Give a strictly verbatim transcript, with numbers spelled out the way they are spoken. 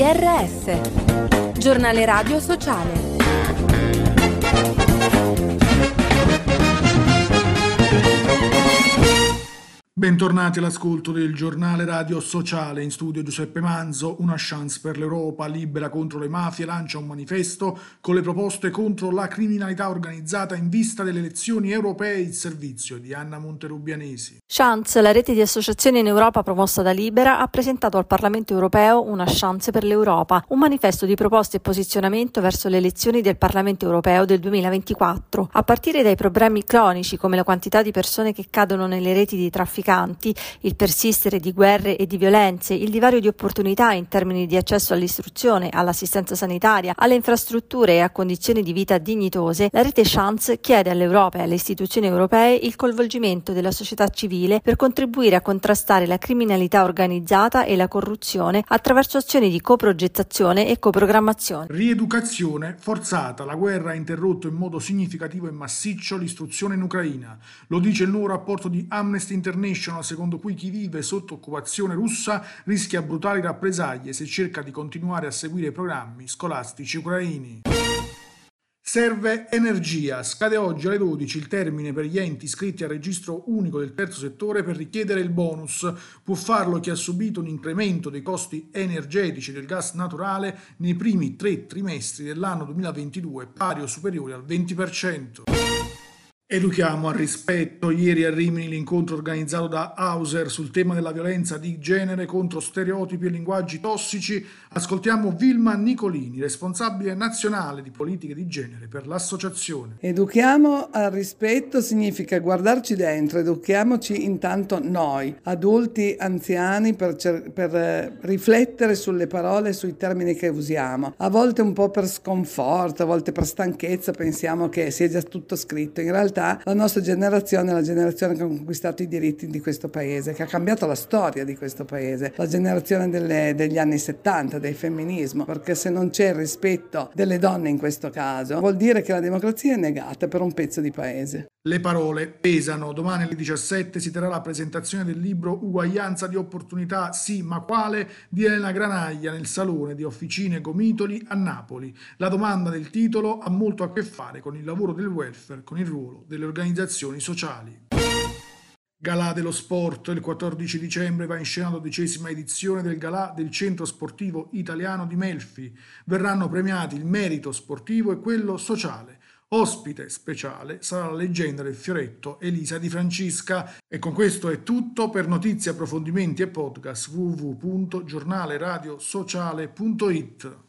R S, Giornale Radio Sociale. Bentornati all'ascolto del Giornale Radio Sociale. In studio Giuseppe Manzo. Una chance per l'Europa, libera contro le mafie, lancia un manifesto con le proposte contro la criminalità organizzata in vista delle elezioni europee. Il servizio di Anna Monterubianesi. Chance, la rete di associazioni in Europa promossa da Libera, ha presentato al Parlamento europeo Una chance per l'Europa, un manifesto di proposte e posizionamento verso le elezioni del Parlamento europeo del duemilaventiquattro. A partire dai problemi cronici come la quantità di persone che cadono nelle reti di trafficanti, il persistere di guerre e di violenze, il divario di opportunità in termini di accesso all'istruzione, all'assistenza sanitaria, alle infrastrutture e a condizioni di vita dignitose, la rete Chance chiede all'Europa e alle istituzioni europee il coinvolgimento della società civile per contribuire a contrastare la criminalità organizzata e la corruzione attraverso azioni di coprogettazione e coprogrammazione. Rieducazione forzata. La guerra ha interrotto in modo significativo e massiccio l'istruzione in Ucraina. Lo dice il nuovo rapporto di Amnesty International, secondo cui chi vive sotto occupazione russa rischia brutali rappresaglie se cerca di continuare a seguire i programmi scolastici ucraini. Serve energia. Scade oggi alle dodici il termine per gli enti iscritti al registro unico del terzo settore per richiedere il bonus. Può farlo chi ha subito un incremento dei costi energetici del gas naturale nei primi tre trimestri dell'anno duemilaventidue pari o superiori al venti per cento. Educhiamo al rispetto. Ieri a Rimini l'incontro organizzato da Hauser sul tema della violenza di genere contro stereotipi e linguaggi tossici. Ascoltiamo Vilma Nicolini, responsabile nazionale di politiche di genere per l'associazione. Educhiamo al rispetto significa guardarci dentro, educhiamoci intanto noi, adulti, anziani, per, cer- per eh, riflettere sulle parole e sui termini che usiamo. A volte un po' per sconforto, a volte per stanchezza pensiamo che sia già tutto scritto. In realtà la nostra generazione è la generazione che ha conquistato i diritti di questo paese, che ha cambiato la storia di questo paese, la generazione delle, degli anni settanta, del femminismo, perché se non c'è il rispetto delle donne in questo caso, vuol dire che la democrazia è negata per un pezzo di paese. Le parole pesano. Domani alle diciassette si terrà la presentazione del libro Uguaglianza di opportunità, sì ma quale? Di Elena Granaglia nel Salone di Officine Gomitoli a Napoli. La domanda del titolo ha molto a che fare con il lavoro del welfare, con il ruolo delle organizzazioni sociali. Galà dello sport. Il quattordici dicembre va in scena la dodicesima edizione del Galà del Centro Sportivo Italiano di Melfi. Verranno premiati il merito sportivo e quello sociale. Ospite speciale sarà la leggenda del fioretto Elisa Di Francisca. E con questo è tutto. Per notizie, approfondimenti e podcast w w w punto giornale radio sociale punto it.